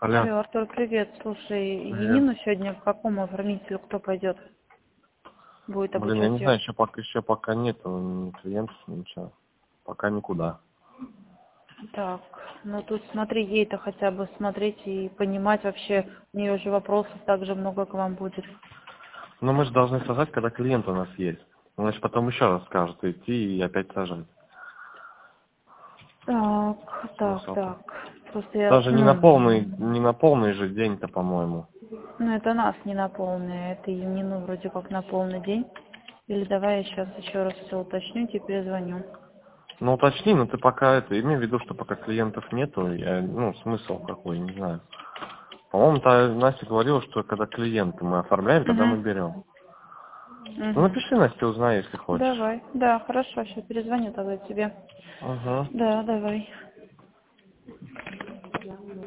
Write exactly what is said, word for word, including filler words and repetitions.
Алло. Алло, Артур, привет. Слушай, Привет. Янину сегодня к какому оформителю кто пойдет? Будет Блин, я обучать не ее? знаю, еще пока, еще пока нету ни клиентов, ничего. Пока никуда. Так, ну тут смотри, ей-то хотя бы смотреть и понимать вообще, у нее же вопросов также много к вам будет. Но мы же должны сажать, когда клиент у нас есть. Значит, потом еще раз скажут идти и опять сажать. Так, так, Смысл-то. так. Просто я, Даже не на ну, полный, не на полный же день-то, по-моему. ну это нас не на полный, это Янину вроде как на полный день. Или давай я сейчас еще раз все уточню, тебе перезвоню. Ну уточни, но ты пока это, имей в виду, что пока клиентов нету, я, ну смысл какой, не знаю. По-моему, та Настя говорила, что когда клиенты мы оформляем, тогда мы Угу. берем. Ну Угу. напиши, Настя, узнай, если хочешь. Давай, да, хорошо, сейчас перезвоню тогда тебе. Угу. Да, давай.